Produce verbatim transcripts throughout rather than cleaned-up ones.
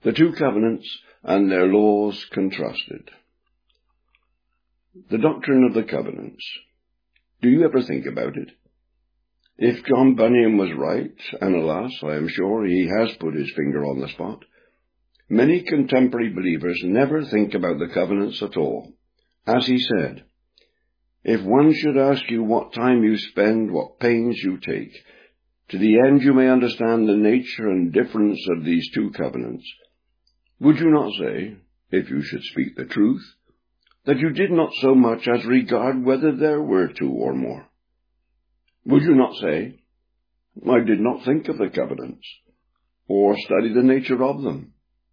The two covenants and their laws contrasted. The doctrine of the covenants. Do you ever think about it? If John Bunyan was right, and alas, I am sure he has put his finger on the spot, many contemporary believers never think about the covenants at all. As he said, if one should ask you what time you spend, what pains you take, to the end you may understand the nature and difference of these two covenants, would you not say, if you should speak the truth, that you did not so much as regard whether there were two or more? Would you not say, I did not think of the covenants, or study the nature of them?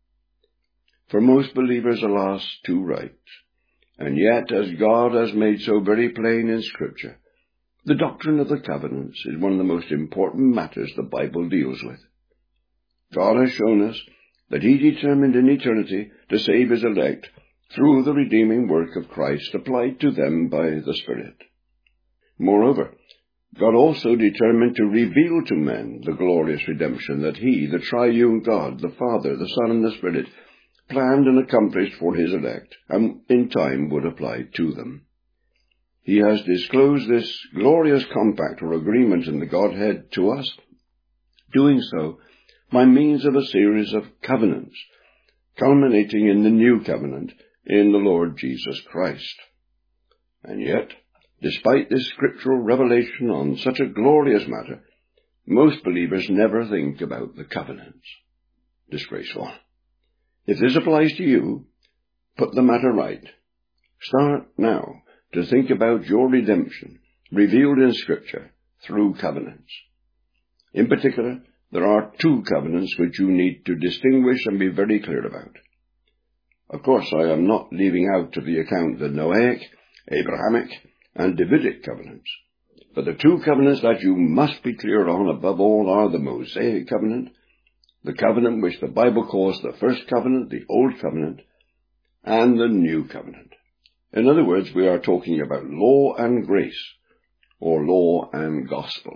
For most believers, alas, too right. And yet, as God has made so very plain in Scripture, the doctrine of the covenants is one of the most important matters the Bible deals with. God has shown us that he determined in eternity to save his elect through the redeeming work of Christ applied to them by the Spirit. Moreover, God also determined to reveal to men the glorious redemption that he, the triune God, the Father, the Son, and the Spirit, planned and accomplished for his elect, and in time would apply to them. He has disclosed this glorious compact or agreement in the Godhead to us, doing so by means of a series of covenants, culminating in the new covenant in the Lord Jesus Christ. And yet, despite this scriptural revelation on such a glorious matter, most believers never think about the covenants. Disgraceful. If this applies to you, put the matter right. Start now to think about your redemption, revealed in Scripture, through covenants. In particular, there are two covenants which you need to distinguish and be very clear about. Of course, I am not leaving out of the account the Noahic, Abrahamic, and Davidic covenants. But the two covenants that you must be clear on above all are the Mosaic covenant, the covenant which the Bible calls the first covenant, the Old Covenant, and the New Covenant. In other words, we are talking about law and grace, or law and gospel.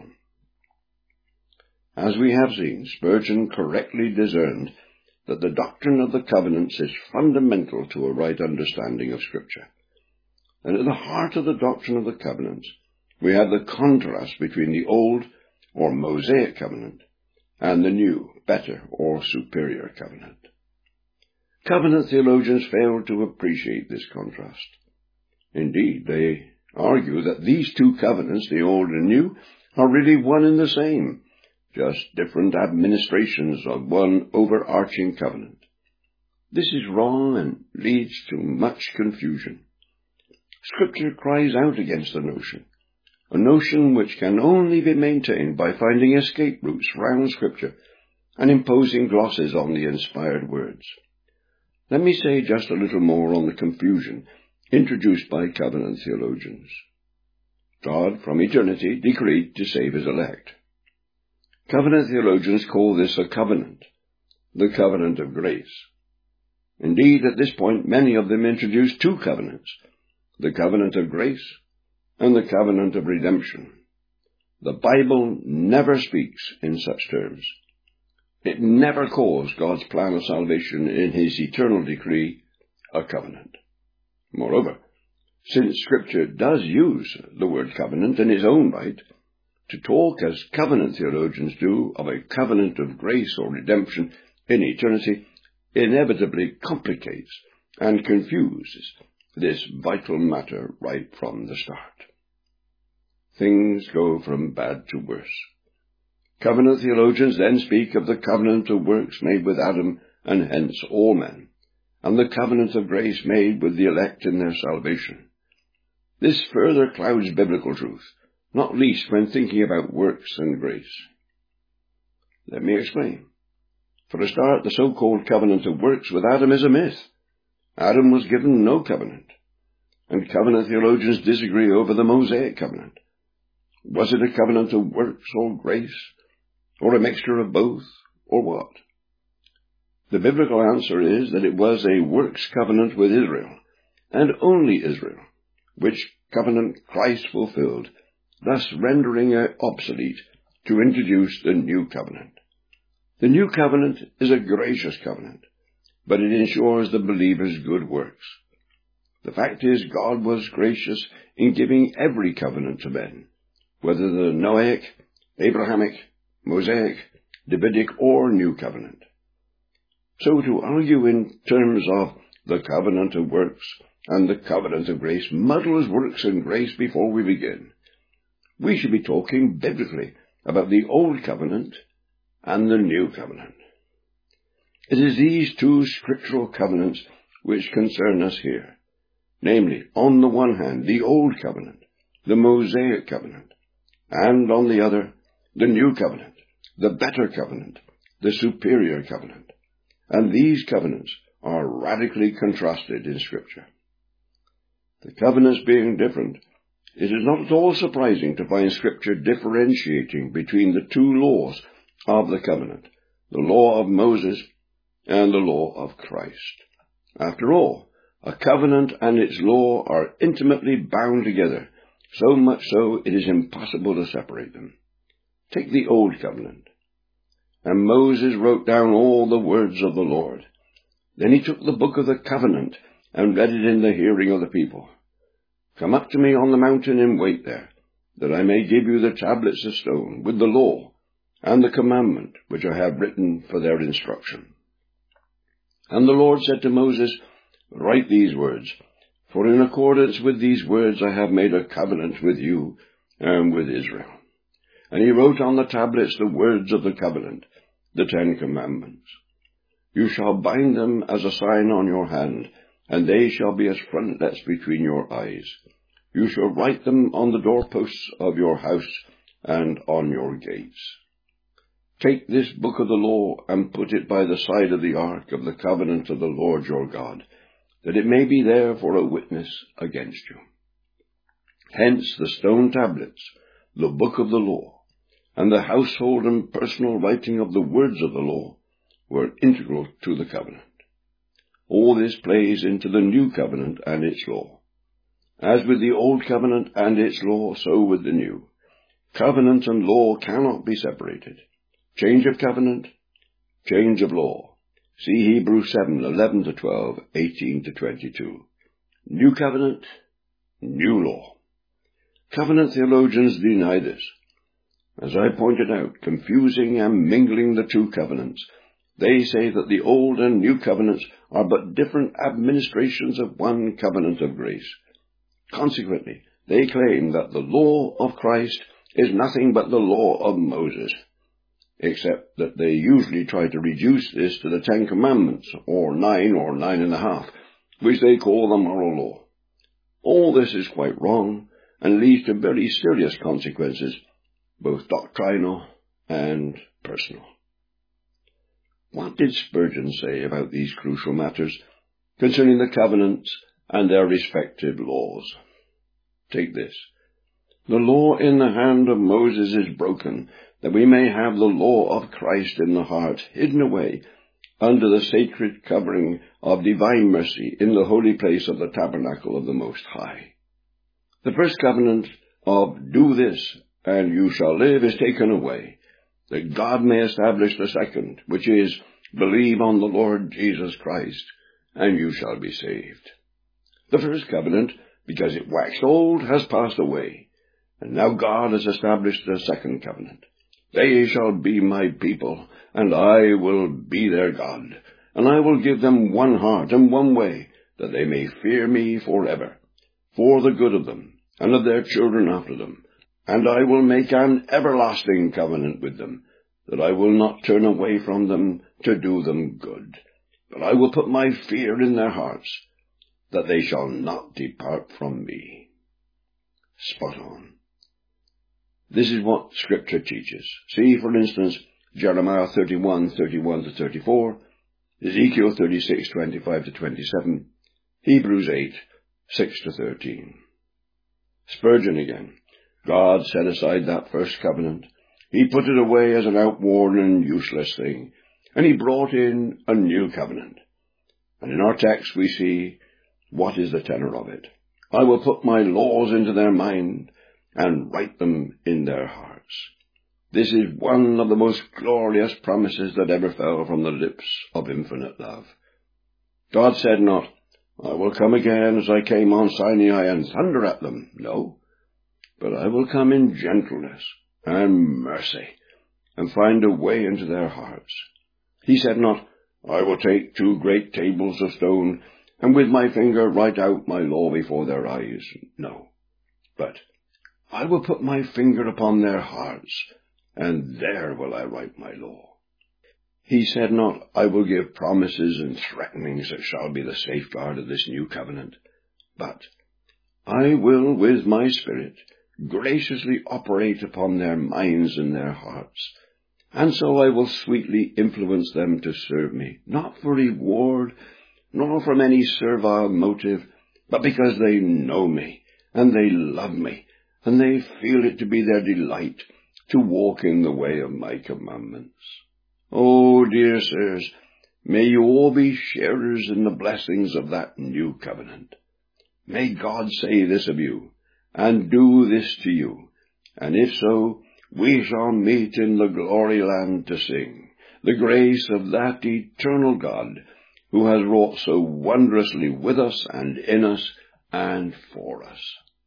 As we have seen, Spurgeon correctly discerned that the doctrine of the covenants is fundamental to a right understanding of Scripture. And at the heart of the doctrine of the covenants, we have the contrast between the old, or Mosaic covenant, and the new, better, or superior covenant. Covenant theologians fail to appreciate this contrast. Indeed, they argue that these two covenants, the old and new, are really one and the same, just different administrations of one overarching covenant. This is wrong and leads to much confusion. Scripture cries out against the notion, a notion which can only be maintained by finding escape routes round Scripture and imposing glosses on the inspired words. Let me say just a little more on the confusion introduced by covenant theologians. God, from eternity, decreed to save his elect. Covenant theologians call this a covenant, the covenant of grace. Indeed, at this point, many of them introduce two covenants, the covenant of grace and the covenant of redemption. The Bible never speaks in such terms. It never calls God's plan of salvation in his eternal decree a covenant. Moreover, since Scripture does use the word covenant in its own right, to talk as covenant theologians do of a covenant of grace or redemption in eternity inevitably complicates and confuses this vital matter right from the start. Things go from bad to worse. Covenant theologians then speak of the covenant of works made with Adam and hence all men, and the covenant of grace made with the elect in their salvation. This further clouds biblical truth, not least when thinking about works and grace. Let me explain. For a start, the so-called covenant of works with Adam is a myth. Adam was given no covenant, and covenant theologians disagree over the Mosaic covenant. Was it a covenant of works or grace, or a mixture of both, or what? The biblical answer is that it was a works covenant with Israel, and only Israel, which covenant Christ fulfilled, thus rendering it obsolete to introduce the new covenant. The new covenant is a gracious covenant, but it ensures the believer's good works. The fact is, God was gracious in giving every covenant to men, whether the Noahic, Abrahamic, Mosaic, Davidic, or New Covenant. So to argue in terms of the covenant of works and the covenant of grace muddles works and grace before we begin. We should be talking biblically about the Old Covenant and the New Covenant. It is these two scriptural covenants which concern us here, namely, on the one hand, the Old Covenant, the Mosaic Covenant, and on the other, the New Covenant, the better covenant, the superior covenant. And these covenants are radically contrasted in Scripture. The covenants being different, it is not at all surprising to find Scripture differentiating between the two laws of the covenant, the law of Moses and the law of Christ. After all, a covenant and its law are intimately bound together, so much so it is impossible to separate them. Take the Old Covenant. And Moses wrote down all the words of the Lord. Then he took the book of the covenant and read it in the hearing of the people. Come up to me on the mountain and wait there, that I may give you the tablets of stone with the law and the commandment which I have written for their instruction. And the Lord said to Moses, Write these words, for in accordance with these words I have made a covenant with you and with Israel. And he wrote on the tablets the words of the covenant, the Ten Commandments. You shall bind them as a sign on your hand, and they shall be as frontlets between your eyes. You shall write them on the doorposts of your house and on your gates. Take this book of the law and put it by the side of the ark of the covenant of the Lord your God, that it may be there for a witness against you. Hence the stone tablets, the book of the law, and the household and personal writing of the words of the law were integral to the covenant. All this plays into the new covenant and its law. As with the old covenant and its law, so with the new. Covenant and law cannot be separated. Change of covenant, change of law. See Hebrews seven, eleven to twelve, eighteen to twenty-two. New covenant, new law. Covenant theologians deny this. As I pointed out, confusing and mingling the two covenants, they say that the old and new covenants are but different administrations of one covenant of grace. Consequently, they claim that the law of Christ is nothing but the law of Moses, except that they usually try to reduce this to the Ten Commandments, or nine or nine and a half, which they call the moral law. All this is quite wrong, and leads to very serious consequences, both doctrinal and personal. What did Spurgeon say about these crucial matters concerning the covenants and their respective laws? Take this. The law in the hand of Moses is broken, that we may have the law of Christ in the heart, hidden away under the sacred covering of divine mercy in the holy place of the tabernacle of the Most High. The first covenant of do this and you shall live is taken away, that God may establish the second, which is, believe on the Lord Jesus Christ, and you shall be saved. The first covenant, because it waxed old, has passed away, and now God has established the second covenant. They shall be my people, and I will be their God, and I will give them one heart and one way, that they may fear me forever, for the good of them, and of their children after them. And I will make an everlasting covenant with them, that I will not turn away from them to do them good. But I will put my fear in their hearts, that they shall not depart from me. Spot on. This is what Scripture teaches. See, for instance, Jeremiah thirty-one, thirty-one to thirty-four, Ezekiel thirty-six, twenty-five to twenty-seven, Hebrews eight, six to thirteen. Spurgeon again. God set aside that first covenant. He put it away as an outworn and useless thing, and he brought in a new covenant. And in our text we see, what is the tenor of it? I will put my laws into their mind and write them in their hearts. This is one of the most glorious promises that ever fell from the lips of infinite love. God said not, I will come again as I came on Sinai and thunder at them. No, but I will come in gentleness and mercy and find a way into their hearts. He said not, I will take two great tables of stone and with my finger write out my law before their eyes. No, but I will put my finger upon their hearts, and there will I write my law. He said not, I will give promises and threatenings that shall be the safeguard of this new covenant, but I will with my Spirit graciously operate upon their minds and their hearts, and so I will sweetly influence them to serve me, not for reward, nor from any servile motive, but because they know me, and they love me, and they feel it to be their delight to walk in the way of my commandments. Oh, dear sirs, may you all be sharers in the blessings of that new covenant. May God say this of you, and do this to you, and if so, we shall meet in the glory land to sing the grace of that eternal God who has wrought so wondrously with us and in us and for us.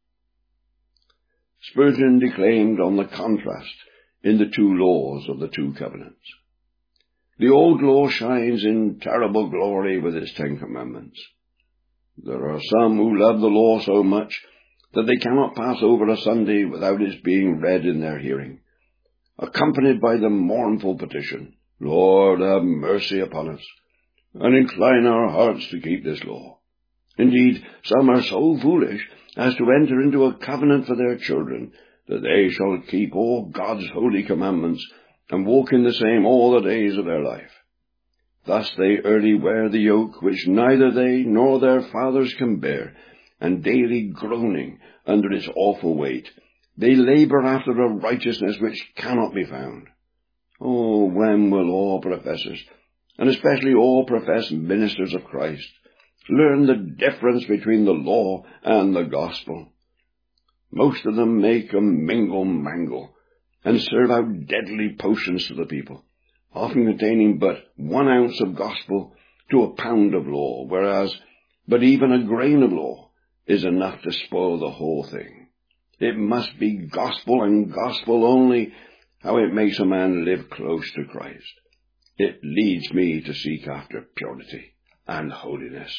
Spurgeon declaimed on the contrast in the two laws of the two covenants. The old law shines in terrible glory with its Ten Commandments. There are some who love the law so much that they cannot pass over a Sunday without its being read in their hearing, accompanied by the mournful petition, Lord, have mercy upon us, and incline our hearts to keep this law. Indeed, some are so foolish as to enter into a covenant for their children, that they shall keep all God's holy commandments, and walk in the same all the days of their life. Thus they early wear the yoke which neither they nor their fathers can bear, and daily groaning under its awful weight, they labour after a righteousness which cannot be found. Oh, when will all professors, and especially all professed ministers of Christ, learn the difference between the law and the gospel? Most of them make a mingle-mangle, and serve out deadly potions to the people, often containing but one ounce of gospel to a pound of law, whereas but even a grain of law is enough to spoil the whole thing. It must be gospel and gospel only, how it makes a man live close to Christ. It leads me to seek after purity and holiness.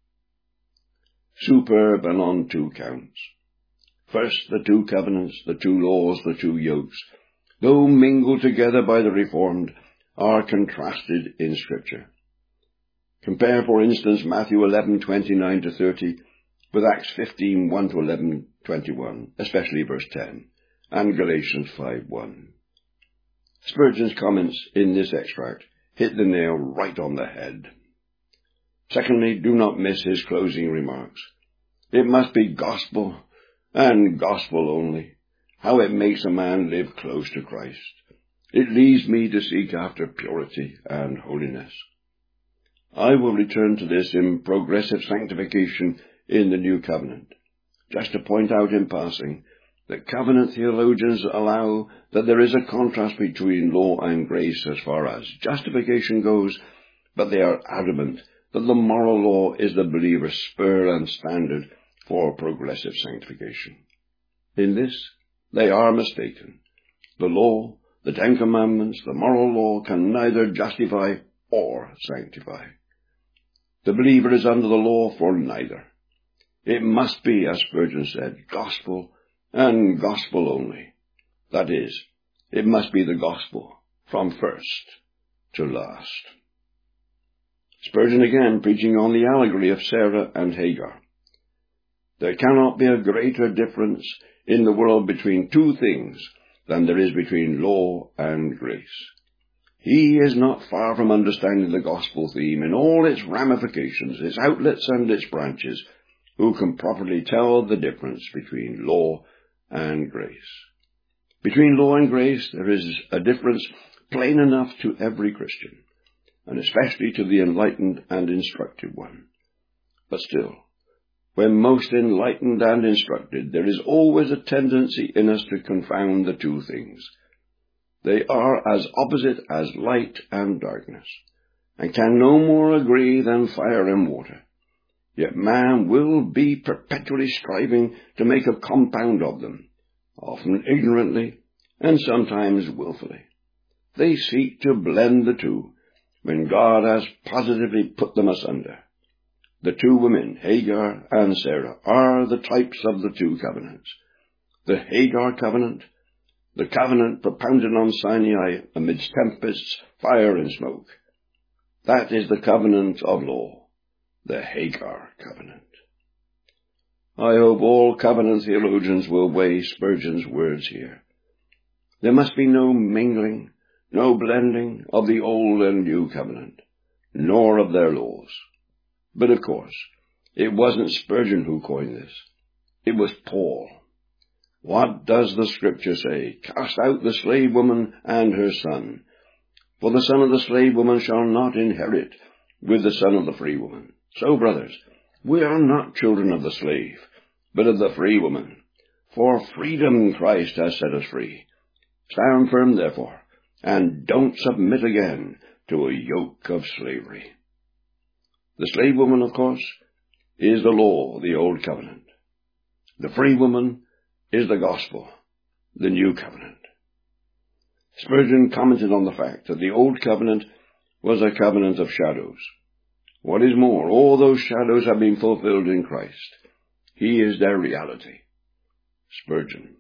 Superb and on two counts. First, the two covenants, the two laws, the two yokes, though mingled together by the Reformed, are contrasted in Scripture. Compare, for instance, Matthew eleven twenty-nine to thirty with Acts fifteen one to eleven twenty-one, especially verse ten, and Galatians five one. Spurgeon's comments in this extract hit the nail right on the head. Secondly, do not miss his closing remarks. It must be gospel, and gospel only, how it makes a man live close to Christ. It leads me to seek after purity and holiness. I will return to this in progressive sanctification in the New Covenant, just to point out in passing that covenant theologians allow that there is a contrast between law and grace as far as justification goes, but they are adamant that the moral law is the believer's spur and standard for progressive sanctification. In this, they are mistaken. The law, the Ten Commandments, the moral law can neither justify or sanctify. The believer is under the law for neither. It must be, as Spurgeon said, gospel and gospel only. That is, it must be the gospel from first to last. Spurgeon again preaching on the allegory of Sarah and Hagar. There cannot be a greater difference in the world between two things than there is between law and grace. He is not far from understanding the gospel theme in all its ramifications, its outlets and its branches, who can properly tell the difference between law and grace. Between law and grace there is a difference plain enough to every Christian, and especially to the enlightened and instructed one. But still, when most enlightened and instructed, there is always a tendency in us to confound the two things. They are as opposite as light and darkness, and can no more agree than fire and water. Yet man will be perpetually striving to make a compound of them, often ignorantly and sometimes willfully. They seek to blend the two, when God has positively put them asunder. The two women, Hagar and Sarah, are the types of the two covenants. The Hagar covenant, the covenant propounded on Sinai amidst tempests, fire and smoke. That is the covenant of law, the Hagar covenant. I hope all covenant theologians will weigh Spurgeon's words here. There must be no mingling, no blending of the old and new covenant, nor of their laws. But of course, it wasn't Spurgeon who coined this. It was Paul. What does the Scripture say? Cast out the slave woman and her son, for the son of the slave woman shall not inherit with the son of the free woman. So, brothers, we are not children of the slave, but of the free woman. For freedom Christ has set us free. Stand firm, therefore, and don't submit again to a yoke of slavery. The slave woman, of course, is the law, the old covenant. The free woman is the gospel, the new covenant. Spurgeon commented on the fact that the old covenant was a covenant of shadows. What is more, all those shadows have been fulfilled in Christ. He is their reality. Spurgeon.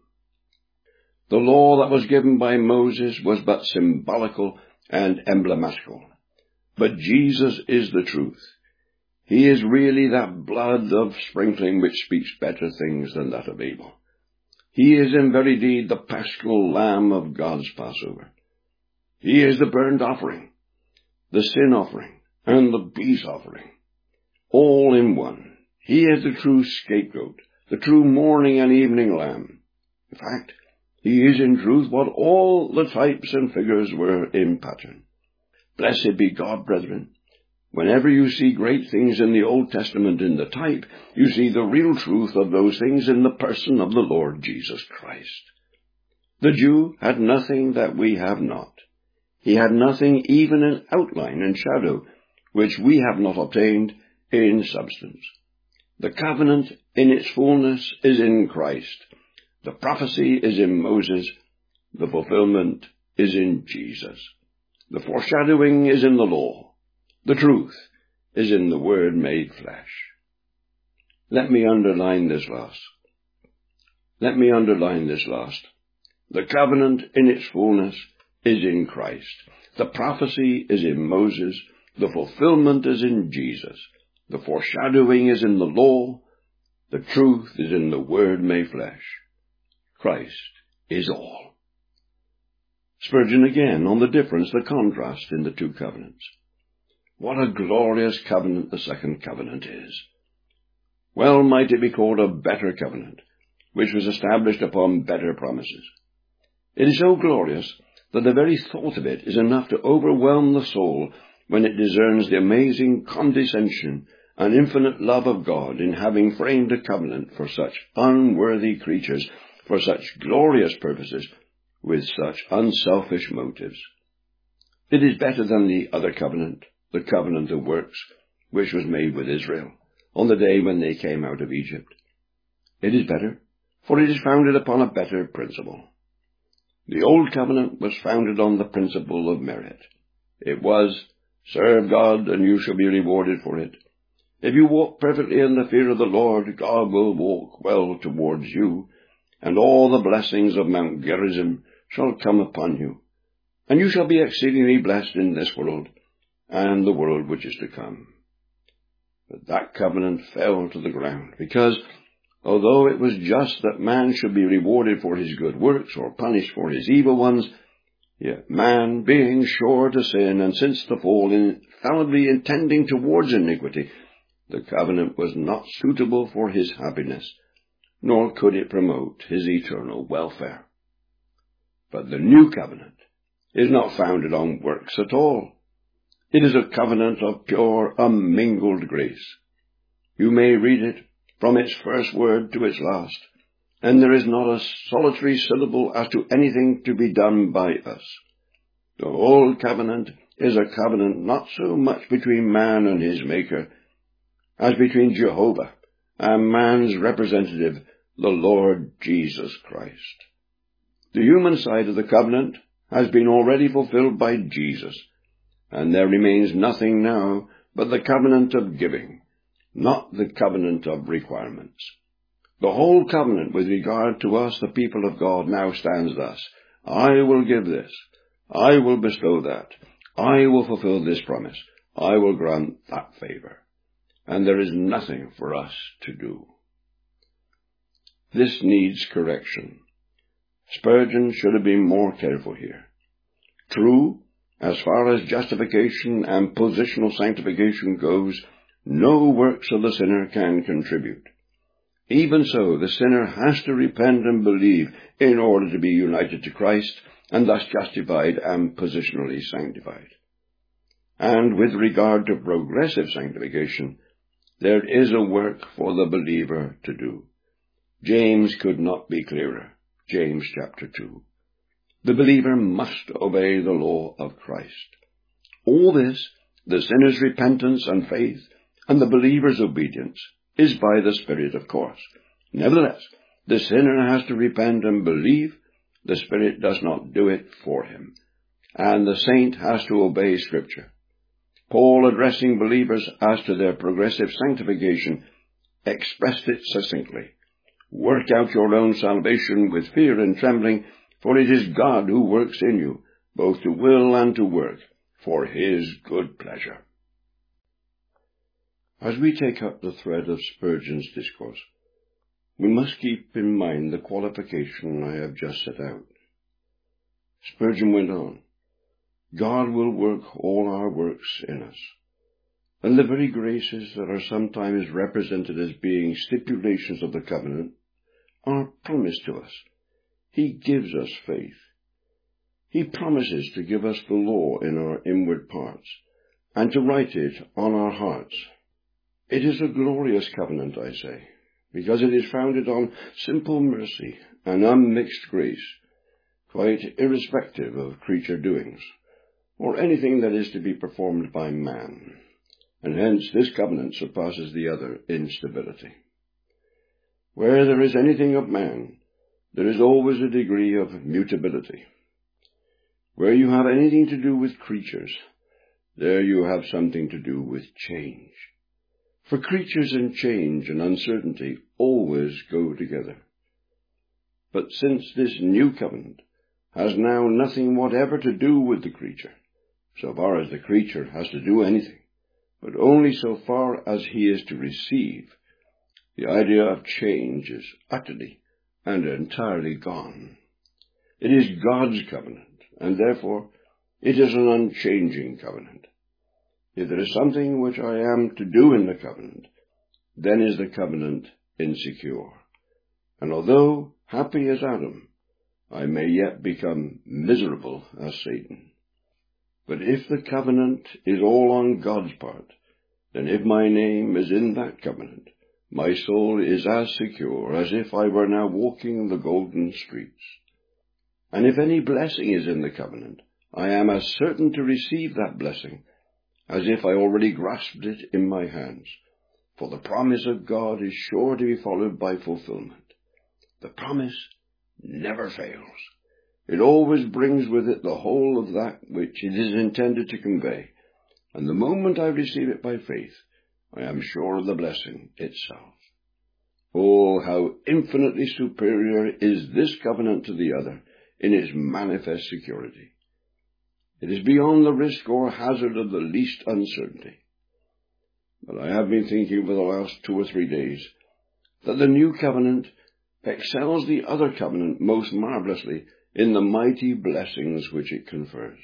The law that was given by Moses was but symbolical and emblematical. But Jesus is the truth. He is really that blood of sprinkling which speaks better things than that of Abel. He is in very deed the paschal lamb of God's Passover. He is the burnt offering, the sin offering, and the peace offering, all in one. He is the true scapegoat, the true morning and evening lamb. In fact, he is in truth what all the types and figures were in pattern. Blessed be God, brethren. Whenever you see great things in the Old Testament in the type, you see the real truth of those things in the person of the Lord Jesus Christ. The Jew had nothing that we have not. He had nothing even in outline and shadow, which we have not obtained in substance. The covenant in its fullness is in Christ. The prophecy is in Moses. The fulfillment is in Jesus. The foreshadowing is in the law. The truth is in the Word made flesh. Let me underline this last. Let me underline this last. The covenant in its fullness is in Christ. The prophecy is in Moses. The fulfillment is in Jesus. The foreshadowing is in the law. The truth is in the Word made flesh. Christ is all. Spurgeon again on the difference, the contrast in the two covenants. What a glorious covenant the second covenant is. Well might it be called a better covenant, which was established upon better promises. It is so glorious that the very thought of it is enough to overwhelm the soul when it discerns the amazing condescension and infinite love of God in having framed a covenant for such unworthy creatures, for such glorious purposes, with such unselfish motives. It is better than the other covenant, the covenant of works, which was made with Israel on the day when they came out of Egypt. It is better, for it is founded upon a better principle. The old covenant was founded on the principle of merit. It was, serve God and you shall be rewarded for it. If you walk perfectly in the fear of the Lord, God will walk well towards you, and all the blessings of Mount Gerizim shall come upon you, and you shall be exceedingly blessed in this world and the world which is to come. But that covenant fell to the ground, because although it was just that man should be rewarded for his good works or punished for his evil ones, yet man, being sure to sin, and since the fall infallibly intending towards iniquity, the covenant was not suitable for his happiness, nor could it promote his eternal welfare. But the new covenant is not founded on works at all. It is a covenant of pure, unmingled grace. You may read it from its first word to its last, and there is not a solitary syllable as to anything to be done by us. The old covenant is a covenant not so much between man and his Maker as between Jehovah and man's representative, the Lord Jesus Christ. The human side of the covenant has been already fulfilled by Jesus, and there remains nothing now but the covenant of giving, not the covenant of requirements. The whole covenant with regard to us, the people of God, now stands thus: I will give this, I will bestow that, I will fulfill this promise, I will grant that favor. And there is nothing for us to do. This needs correction. Spurgeon should have been more careful here. True, as far as justification and positional sanctification goes, no works of the sinner can contribute. Even so, the sinner has to repent and believe in order to be united to Christ and thus justified and positionally sanctified. And with regard to progressive sanctification, there is a work for the believer to do. James could not be clearer. James chapter two. The believer must obey the law of Christ. All this, the sinner's repentance and faith, and the believer's obedience, is by the Spirit, of course. Nevertheless, the sinner has to repent and believe. The Spirit does not do it for him. And the saint has to obey Scripture. Paul, addressing believers as to their progressive sanctification, expressed it succinctly: Work out your own salvation with fear and trembling, for it is God who works in you, both to will and to work, for his good pleasure. As we take up the thread of Spurgeon's discourse, we must keep in mind the qualification I have just set out. Spurgeon went on: God will work all our works in us, and the very graces that are sometimes represented as being stipulations of the covenant are promised to us. He gives us faith. He promises to give us the law in our inward parts, and to write it on our hearts. It is a glorious covenant, I say, because it is founded on simple mercy and unmixed grace, quite irrespective of creature doings, or anything that is to be performed by man, and hence this covenant surpasses the other in stability. Where there is anything of man, there is always a degree of mutability. Where you have anything to do with creatures, there you have something to do with change. For creatures and change and uncertainty always go together. But since this new covenant has now nothing whatever to do with the creature, so far as the creature has to do anything, but only so far as he is to receive, the idea of change is utterly and entirely gone. It is God's covenant, and therefore it is an unchanging covenant. If there is something which I am to do in the covenant, then is the covenant insecure. And although happy as Adam, I may yet become miserable as Satan. But if the covenant is all on God's part, then if my name is in that covenant, my soul is as secure as if I were now walking the golden streets. And if any blessing is in the covenant, I am as certain to receive that blessing as if I already grasped it in my hands, for the promise of God is sure to be followed by fulfillment. The promise never fails. It always brings with it the whole of that which it is intended to convey, and the moment I receive it by faith, I am sure of the blessing itself. Oh, how infinitely superior is this covenant to the other in its manifest security. It is beyond the risk or hazard of the least uncertainty. But I have been thinking for the last two or three days that the new covenant excels the other covenant most marvelously in the mighty blessings which it confers.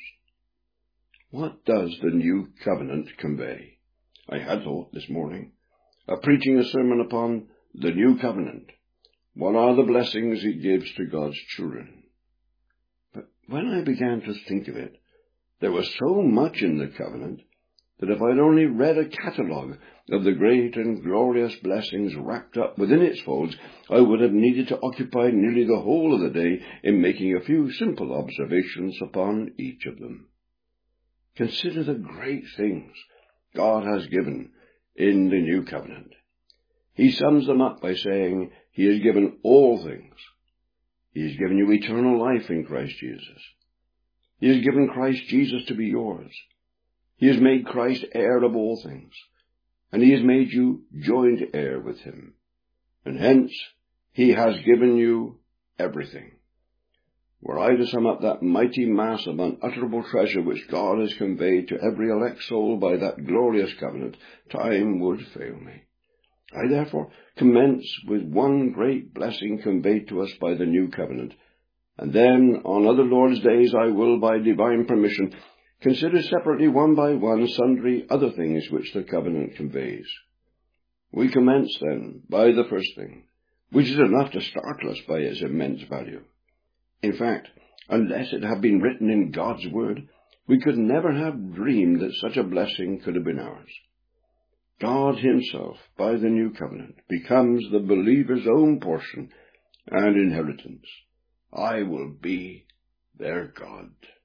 What does the new covenant convey? I had thought this morning of preaching a sermon upon the new covenant. What are the blessings it gives to God's children? But when I began to think of it, there was so much in the covenant that if I'd only read a catalogue of the great and glorious blessings wrapped up within its folds, I would have needed to occupy nearly the whole of the day in making a few simple observations upon each of them. consider the great things God has given in the new covenant. He sums them up by saying he has given all things. He has given you eternal life in Christ Jesus. He has given Christ Jesus to be yours. He has made Christ heir of all things, and he has made you joint heir with him. And hence, he has given you everything. Were I to sum up that mighty mass of unutterable treasure which God has conveyed to every elect soul by that glorious covenant, time would fail me. I therefore commence with one great blessing conveyed to us by the new covenant, and then on other Lord's days I will, by divine permission, consider separately one by one sundry other things which the covenant conveys. We commence then by the first thing, which is enough to startle us by its immense value. In fact, unless it had been written in God's word, we could never have dreamed that such a blessing could have been ours. God himself, by the new covenant, becomes the believer's own portion and inheritance. I will be their God.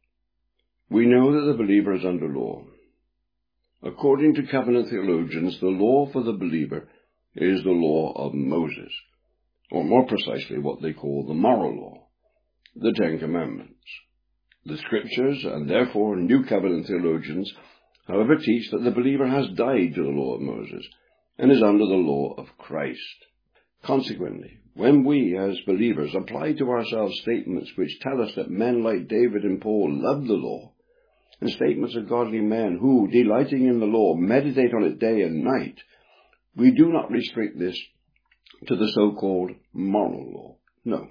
We know that the believer is under law. According to covenant theologians, the law for the believer is the law of Moses, or more precisely what they call the moral law, the Ten Commandments. The Scriptures, and therefore New Covenant theologians, however, teach that the believer has died to the law of Moses and is under the law of Christ. Consequently, when we as believers apply to ourselves statements which tell us that men like David and Paul love the law, and statements of godly men who, delighting in the law, meditate on it day and night, we do not restrict this to the so-called moral law. No.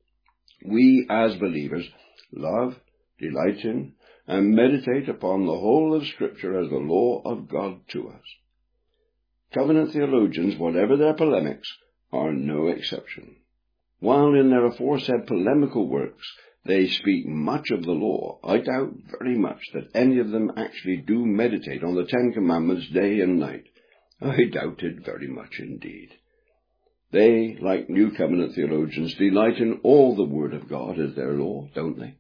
We as believers love, delight in, and meditate upon the whole of Scripture as the law of God to us. Covenant theologians, whatever their polemics, are no exception. While in their aforesaid polemical works they speak much of the law, I doubt very much that any of them actually do meditate on the Ten Commandments day and night. I doubt it very much indeed. They, like New Covenant theologians, delight in all the Word of God as their law, don't they?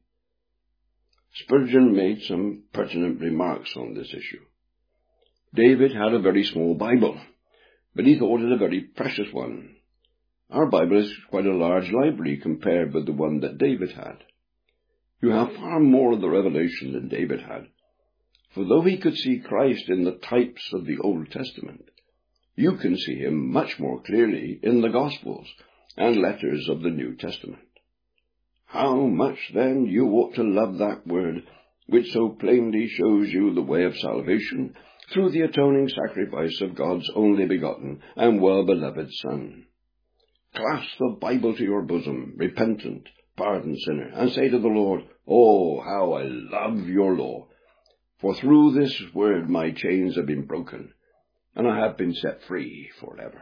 Spurgeon made some pertinent remarks on this issue. David had a very small Bible, but he thought it a very precious one. Our Bible is quite a large library compared with the one that David had. You have far more of the revelation than David had, for though he could see Christ in the types of the Old Testament, you can see him much more clearly in the Gospels and letters of the New Testament. How much, then, you ought to love that word, which so plainly shows you the way of salvation through the atoning sacrifice of God's only begotten and well-beloved Son. Clasp the Bible to your bosom, repentant, pardoned sinner, and say to the Lord, "Oh, how I love your law! For through this word my chains have been broken, and I have been set free forever."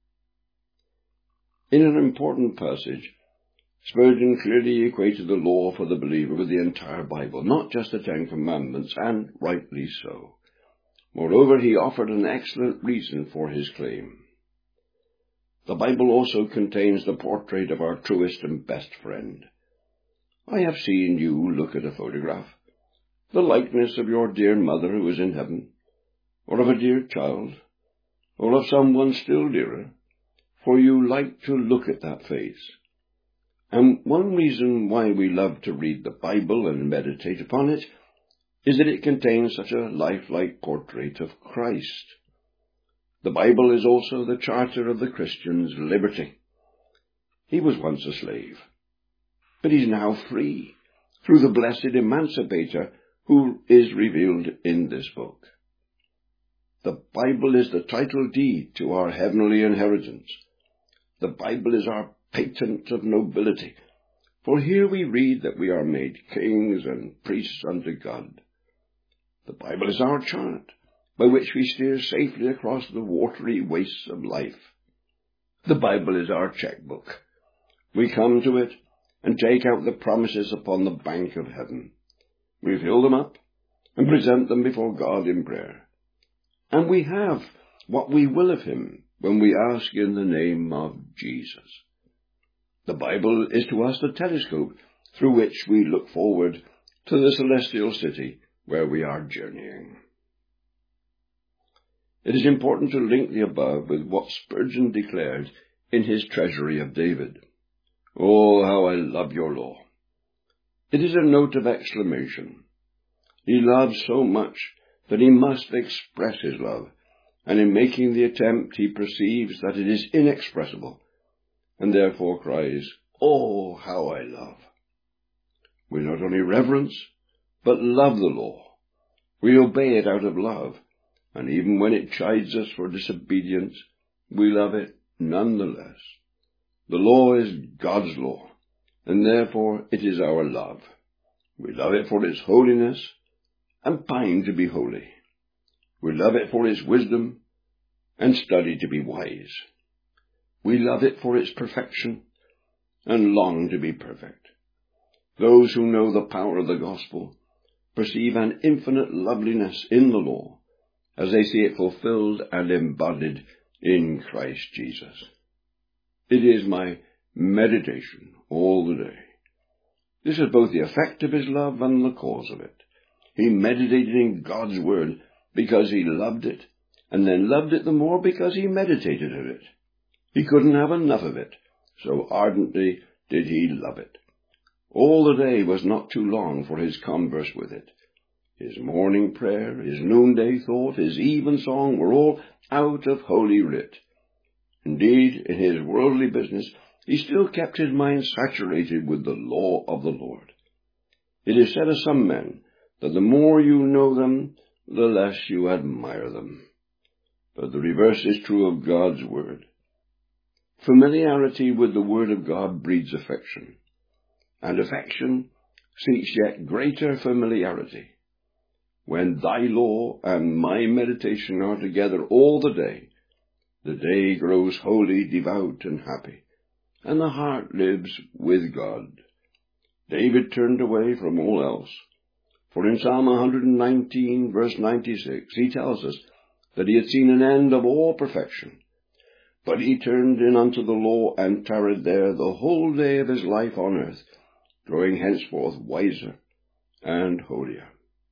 In an important passage, Spurgeon clearly equated the law for the believer with the entire Bible, not just the Ten Commandments, and rightly so. Moreover, he offered an excellent reason for his claim. The Bible also contains the portrait of our truest and best friend. I have seen you look at a photograph, the likeness of your dear mother who is in heaven, or of a dear child, or of someone still dearer, for you like to look at that face. And one reason why we love to read the Bible and meditate upon it is that it contains such a lifelike portrait of Christ. The Bible is also the charter of the Christian's liberty. He was once a slave, but he's now free through the blessed emancipator who is revealed in this book. The Bible is the title deed to our heavenly inheritance. The Bible is our patent of nobility, for here we read that we are made kings and priests unto God. The Bible is our chart, by which we steer safely across the watery wastes of life. The Bible is our checkbook. We come to it and take out the promises upon the bank of heaven. We fill them up and present them before God in prayer. And we have what we will of him when we ask in the name of Jesus. The Bible is to us the telescope through which we look forward to the celestial city where we are journeying. It is important to link the above with what Spurgeon declared in his Treasury of David. Oh, how I love your law! It is a note of exclamation. He loves so much that he must express his love, and in making the attempt he perceives that it is inexpressible, and therefore cries, Oh, how I love! We not only reverence, but love the law. We obey it out of love, and even when it chides us for disobedience, we love it none the less. The law is God's law, and therefore it is our love. We love it for its holiness, and pine to be holy. We love it for its wisdom, and study to be wise. We love it for its perfection, and long to be perfect. Those who know the power of the gospel perceive an infinite loveliness in the law, as they see it fulfilled and embodied in Christ Jesus. It is my meditation all the day. This is both the effect of his love and the cause of it. He meditated in God's word because he loved it, and then loved it the more because he meditated in it. He couldn't have enough of it, so ardently did he love it. All the day was not too long for his converse with it. His morning prayer, his noonday thought, his evensong were all out of Holy Writ. Indeed, in his worldly business, he still kept his mind saturated with the law of the Lord. It is said of some men that the more you know them, the less you admire them. But the reverse is true of God's word. Familiarity with the word of God breeds affection, and affection seeks yet greater familiarity. When thy law and my meditation are together all the day, the day grows holy, devout, and happy, and the heart lives with God. David turned away from all else, for in Psalm one nineteen, verse ninety-six, he tells us that he had seen an end of all perfection. But he turned in unto the law, and tarried there the whole day of his life on earth, growing henceforth wiser and holier.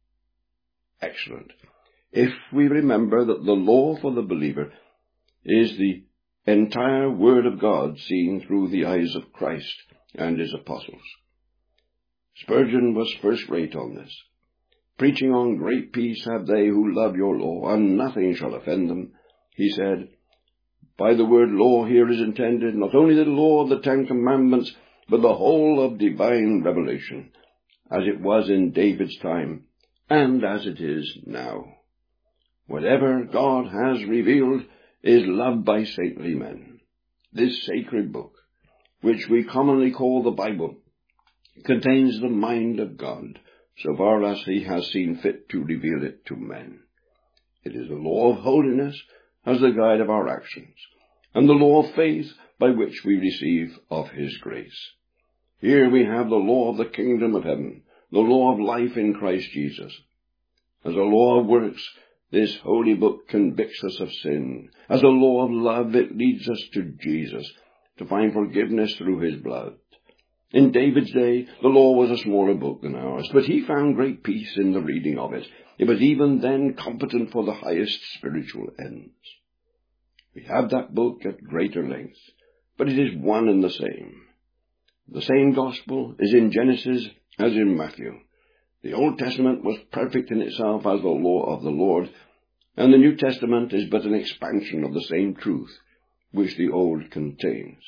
Excellent. If we remember that the law for the believer is the entire Word of God seen through the eyes of Christ and his apostles. Spurgeon was first-rate on this. Preaching on great peace have they who love your law, and nothing shall offend them, he said. By the word law here is intended not only the law of the Ten Commandments, but the whole of divine revelation, as it was in David's time, and as it is now. Whatever God has revealed is loved by saintly men. This sacred book, which we commonly call the Bible, contains the mind of God, so far as he has seen fit to reveal it to men. It is the law of holiness as the guide of our actions, and the law of faith by which we receive of his grace. Here we have the law of the kingdom of heaven, the law of life in Christ Jesus. As a law of works, this holy book convicts us of sin. As a law of love, it leads us to Jesus, to find forgiveness through his blood. In David's day, the law was a smaller book than ours, but he found great peace in the reading of it. It was even then competent for the highest spiritual ends. We have that book at greater length, but it is one and the same. The same gospel is in Genesis as in Matthew. The Old Testament was perfect in itself as the law of the Lord, and the New Testament is but an expansion of the same truth which the Old contains.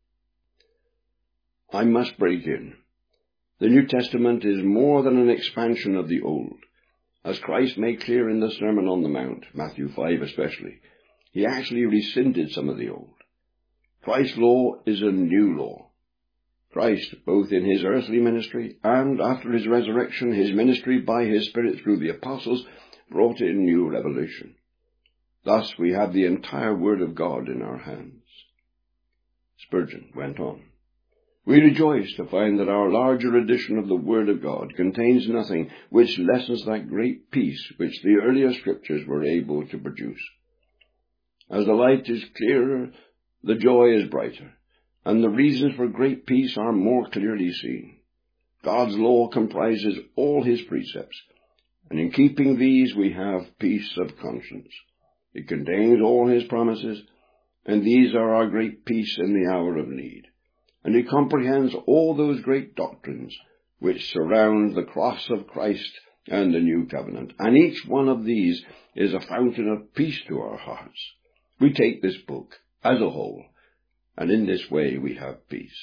I must break in. The New Testament is more than an expansion of the Old. As Christ made clear in the Sermon on the Mount, Matthew five especially, he actually rescinded some of the Old. Christ's law is a new law. Christ, both in his earthly ministry and after his resurrection, his ministry by his Spirit through the apostles, brought in new revelation. Thus we have the entire Word of God in our hands. Spurgeon went on. We rejoice to find that our larger edition of the Word of God contains nothing which lessens that great peace which the earlier Scriptures were able to produce. As the light is clearer, the joy is brighter, and the reasons for great peace are more clearly seen. God's law comprises all his precepts, and in keeping these we have peace of conscience. It contains all his promises, and these are our great peace in the hour of need. And it comprehends all those great doctrines which surround the cross of Christ and the new covenant, and each one of these is a fountain of peace to our hearts. We take this book as a whole, and in this way we have peace.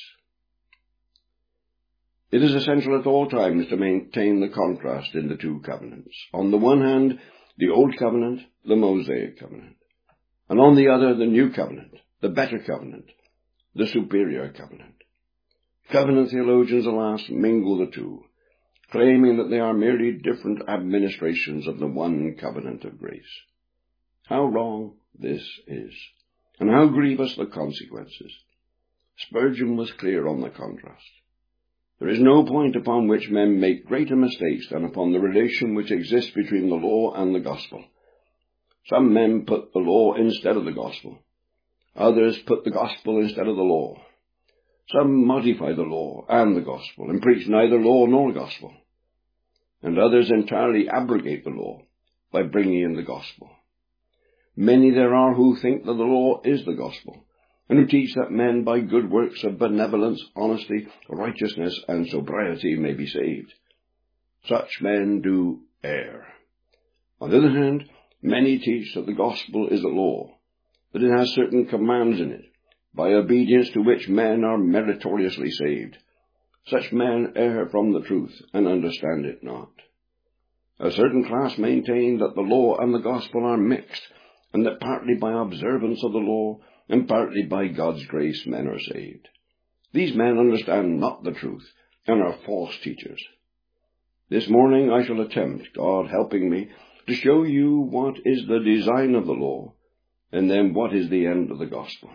It is essential at all times to maintain the contrast in the two covenants. On the one hand, the Old Covenant, the Mosaic Covenant, and on the other, the New Covenant, the better covenant, the superior covenant. Covenant theologians, alas, mingle the two, claiming that they are merely different administrations of the one covenant of grace. How wrong this is, and how grievous the consequences. Spurgeon was clear on the contrast. There is no point upon which men make greater mistakes than upon the relation which exists between the law and the gospel. Some men put the law instead of the gospel. Others put the gospel instead of the law. Some modify the law and the gospel and preach neither law nor gospel. And others entirely abrogate the law by bringing in the gospel. Many there are who think that the law is the gospel, and who teach that men by good works of benevolence, honesty, righteousness, and sobriety may be saved. Such men do err. On the other hand, many teach that the gospel is a law, that it has certain commands in it, by obedience to which men are meritoriously saved. Such men err from the truth, and understand it not. A certain class maintain that the law and the gospel are mixed, and that partly by observance of the law, and partly by God's grace men are saved. These men understand not the truth, and are false teachers. This morning I shall attempt, God helping me, to show you what is the design of the law, and then what is the end of the gospel.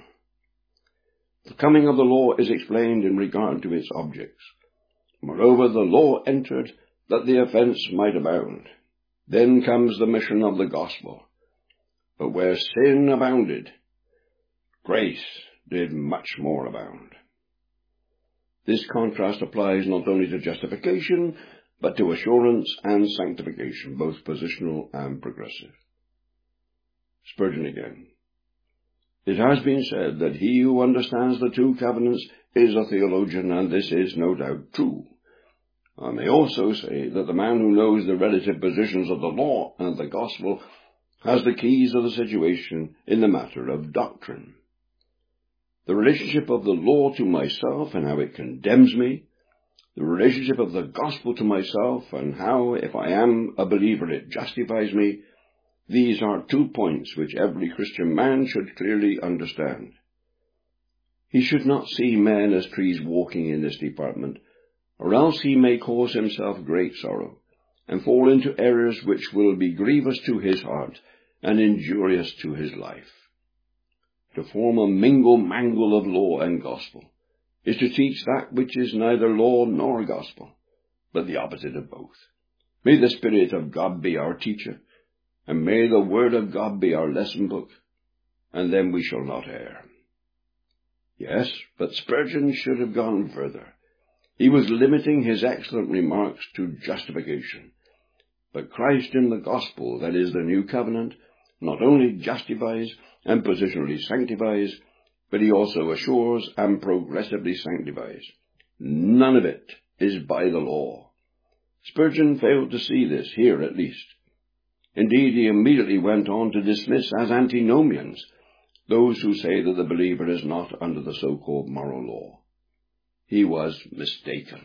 The coming of the law is explained in regard to its objects. Moreover, the law entered that the offense might abound. Then comes the mission of the gospel. But where sin abounded, grace did much more abound. This contrast applies not only to justification, but to assurance and sanctification, both positional and progressive. Spurgeon again. It has been said that he who understands the two covenants is a theologian, and this is no doubt true. I may also say that the man who knows the relative positions of the law and the gospel has the keys of the situation in the matter of doctrine. The relationship of the law to myself and how it condemns me, the relationship of the gospel to myself and how, if I am a believer, it justifies me, these are two points which every Christian man should clearly understand. He should not see men as trees walking in this department, or else he may cause himself great sorrow, and fall into errors which will be grievous to his heart and injurious to his life. To form a mingle-mangle of law and gospel is to teach that which is neither law nor gospel, but the opposite of both. May the Spirit of God be our teacher, and may the Word of God be our lesson book, and then we shall not err. Yes, but Spurgeon should have gone further. He was limiting his excellent remarks to justification. But Christ in the gospel, that is the new covenant, not only justifies and positionally sanctifies, but he also assures and progressively sanctifies. None of it is by the law. Spurgeon failed to see this here at least. Indeed, he immediately went on to dismiss as antinomians those who say that the believer is not under the so-called moral law. He was mistaken.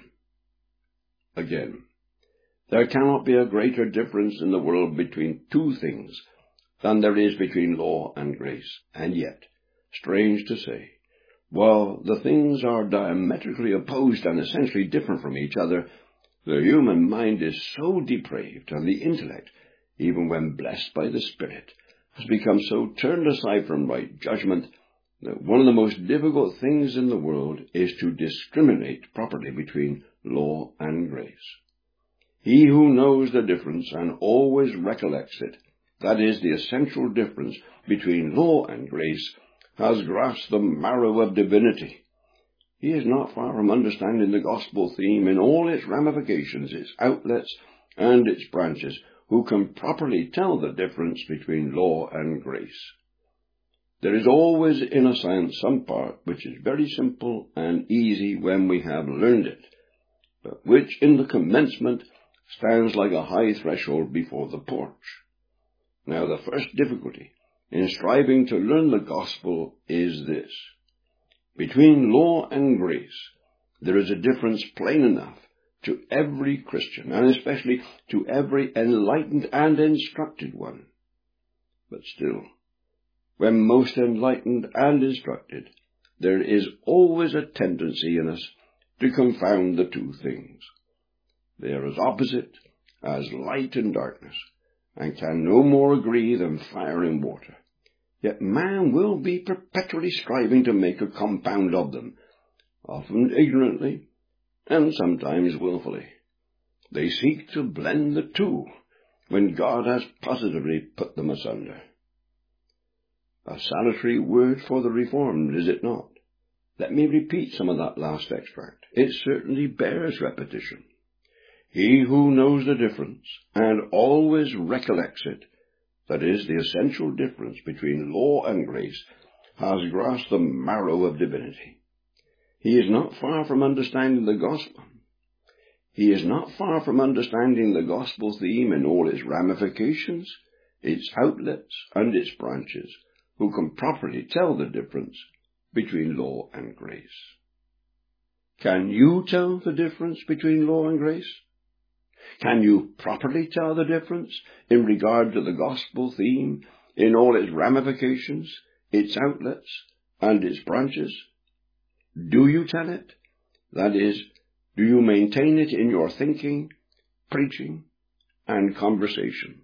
Again, there cannot be a greater difference in the world between two things than there is between law and grace. And yet, strange to say, while the things are diametrically opposed and essentially different from each other, the human mind is so depraved, and the intellect, even when blessed by the Spirit, has become so turned aside from right judgment that one of the most difficult things in the world is to discriminate properly between law and grace. He who knows the difference and always recollects it, that is, the essential difference between law and grace, has grasped the marrow of divinity. He is not far from understanding the gospel theme in all its ramifications, its outlets, and its branches, who can properly tell the difference between law and grace. There is always in a science some part which is very simple and easy when we have learned it, but which in the commencement stands like a high threshold before the porch. Now the first difficulty in striving to learn the gospel is this. Between law and grace, there is a difference plain enough to every Christian, and especially to every enlightened and instructed one. But still, when most enlightened and instructed, there is always a tendency in us to confound the two things. They are as opposite as light and darkness, and can no more agree than fire and water. Yet man will be perpetually striving to make a compound of them, often ignorantly, and sometimes willfully. They seek to blend the two, when God has positively put them asunder. A salutary word for the Reformed, is it not? Let me repeat some of that last extract. It certainly bears repetition. He who knows the difference, and always recollects it, that is, the essential difference between law and grace, has grasped the marrow of divinity. He is not far from understanding the gospel. He is not far from understanding the gospel theme in all its ramifications, its outlets, and its branches, who can properly tell the difference between law and grace. Can you tell the difference between law and grace? Can you properly tell the difference in regard to the gospel theme in all its ramifications, its outlets, and its branches? Do you tell it? That is, do you maintain it in your thinking, preaching, and conversation?